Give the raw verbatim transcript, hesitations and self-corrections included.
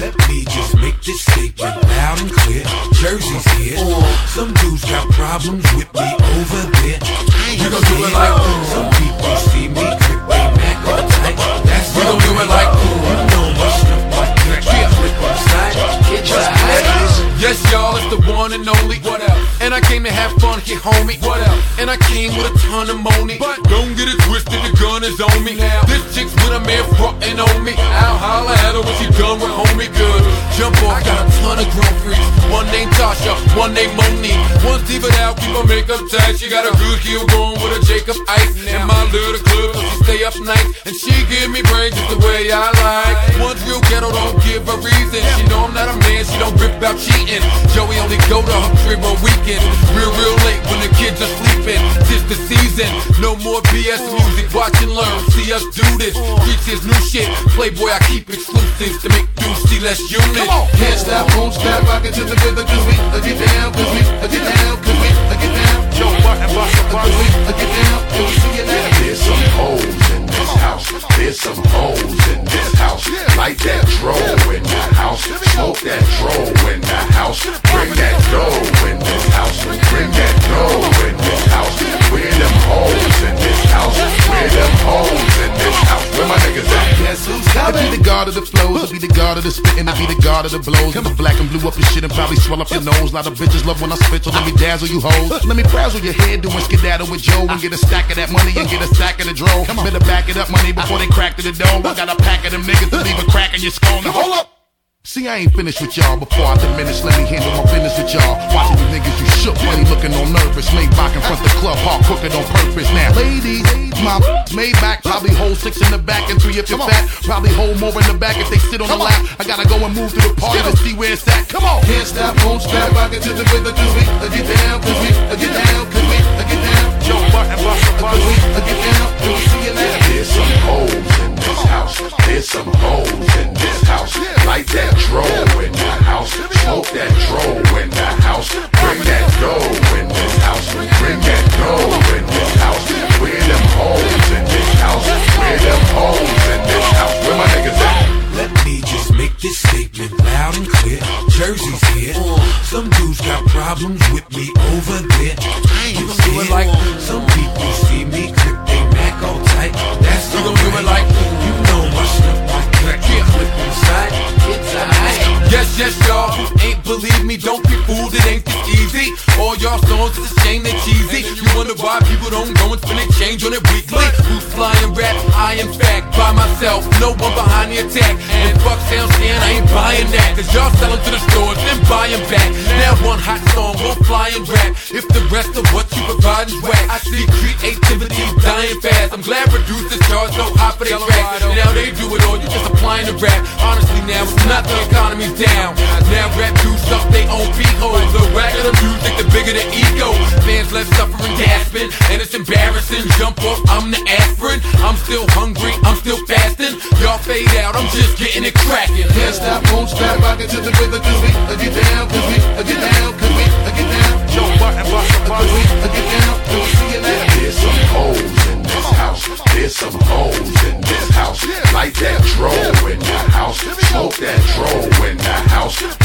Let me just make this statement loud and clear. Jersey's here. Some dudes got problems with me over there. We gon' do it like some people see me grip they neck all tight. That's we gon' do it like you know my stuff like that. Flip on the side, get your eyes. Yes, y'all, it's the one and only. What else? And I came to have fun here, homie. What else? And I came with a ton of money. But don't get it twisted, the gun is on me. Now this chick's with a man frontin' on me. I'll holler at her when she done with homie good. Jump off, got a ton of grown freaks. One named Tasha, one named Monique. One's diva out, keep her makeup tight. She got a good heel going with a Jacob Ice. In my little club, so she stay up night. And she give me brains just the way I like. One's real ghetto, don't give a reason. She know I'm not a man, she don't rip about cheating. Joey only go to her crib on weekends. Real, real late when the kids are sleeping. Tis the season, no more B S music. Watch and learn, see us do this. Reach his new shit. Playboy, I keep exclusives to make dudes see less units. Can't stop, won't stop, rockin' to the rhythm. Cause we uh, get down, cause we uh, get down, cause we uh, get down. Joe Button, Buster, Buster, we uh, get down, and we see you now. There's some hoes in this house. There's some hoes in this house. Light that dro in the house. Smoke that dro in the house. Bring that dough in this house. Bring that dough in this house. Where them hoes in this house? Where them hoes in this house? Where my niggas at? Guess who's coming? I be the god of the flows, I be the god of the spitting, I be the god of the blows. Get the black and blue up your shit and probably swell up your nose. A lot of bitches love when I spit, so let me dazzle you hoes. Let me frazzle your head, doing skedaddle with Joe and get a stack of that money and get a stack of the dro. Better back it up, money, before they crack to the dome. I got a pack of them niggas to leave a crack in your skull. Now hold up. See, I ain't finished with y'all before I diminish. Let me handle my business with y'all. Watching you niggas, you shook, money looking all nervous. Maybach in front the club, hard crooked on purpose. Now, ladies, my Maybach probably hold six in the back and three if you're fat. Probably hold more in the back if they sit on the lap. I gotta go and move through the party to see where it's at. Come on. Can't stop, won't stop, rockin' to the rhythm. Cause we uh, get down, cause we uh, get down, cause we uh, get down. Joe Button, Buster, Buster, we uh, get down, and we see you now. There's some hoes in this house. There's some hoes in this house. Light that dro in the house. Smoke that dro in the house. Bring that dough in this house. Bring that dough in this house. Where them hoes in this house? Where them hoes in this house? Where my niggas at? Let me just make this statement loud and clear. Jersey's here. Some dudes got problems with me over there. You gon' do it like some people see me grip they neck all tight. That's we gon' do it like you know my stuff like that. Flip on the side, get your eyes. Yes, yes, y'all. Ain't believe me, don't be fooled, it ain't this easy. All y'all songs, it's a shame they cheesy. You wonder why people don't go and spend a change on it weekly. Who's flying rap? I in fact, by myself, no one behind the attack. And fuck sound stand, I ain't buying that. Cause y'all selling to the stores, then buying back. Now one hot song won't fly and rap. If the rest of what you provide is whack, I see creativity dying fast. I'm glad producers charge so high for their tracks. Now they do it all, you just applying the rap. Honestly now, it's not the economy's down. Now rap dudes suck they own beat-holes. The wagger the music, the bigger the ego. Fans left suffering, gasping, and it's embarrassing. Jump off, I'm the aspirin. I'm still hungry, I'm still fasting. Y'all fade out, I'm just getting it cracking. Can't stop, won't stop, rockin' to the rhythm. Cause we uh, get down, cause we uh, get down, cause we uh, get down. Joe Button, Buster, Buster, we uh, get down, and we see you now. There's some hoes in this house. There's some hoes in this house. Light that dro in the house. Smoke that dro in the house.